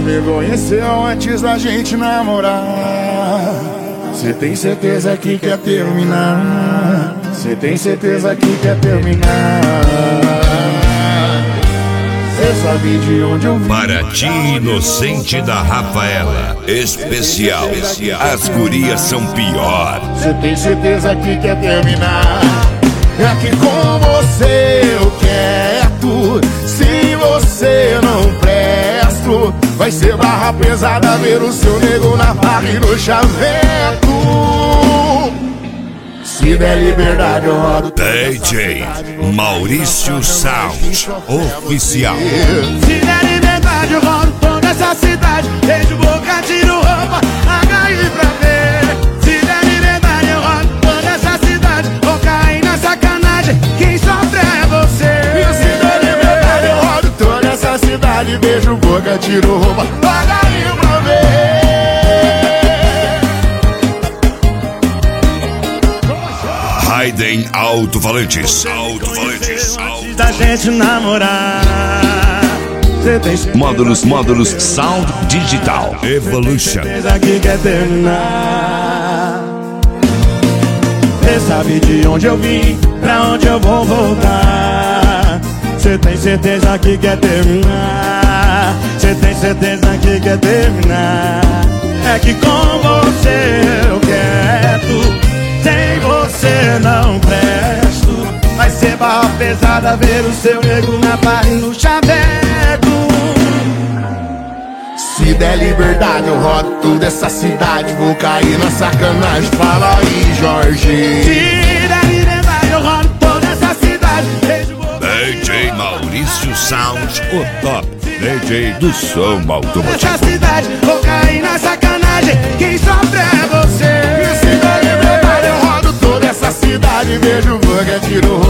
me conheceu antes da gente namorar. Cê tem certeza que quer terminar? Cê tem certeza que quer terminar? Cê sabe de onde eu vim? Para ti, inocente da Rafaela, especial. As gurias são pior. Cê tem certeza que quer terminar? É que com você eu quero. Se você não presto, vai ser barra pesada ver o seu nego na barra e no chaveco. Se der liberdade eu rodo DJ Maurício Sound Oficial. Se der liberdade eu rodo toda essa cidade. Beijo, boca, tiro roupa, HI pra ver. Se der liberdade eu rodo toda essa cidade. Vou cair na sacanagem, quem sofre é você. Se der liberdade eu rodo toda essa cidade. Beijo, boca, tiro roupa, HI pra ver. Raiden Alto-Falantes. Antes da gente namorar, cê tem Módulos Sound Digital Evolution. certeza que quer terminar? Cê sabe de onde eu vim, pra onde eu vou voltar. Cê tem certeza que quer terminar? Cê tem certeza que quer terminar? É que com você eu quero. Sem você não presto. Vai ser barra pesada ver o seu nego na barra e no chaveco. Se der liberdade eu rodo toda essa cidade. Vou cair na sacanagem, fala aí, Jorge. Se der liberdade eu rodo toda essa cidade. DJ Maurício Sound, o top DJ do som automotivo. Nessa cidade, vou cair na sacanagem, quem sofre é você. Se der liberdade eu rodo toda essa cidade. Beijo, boca, tiro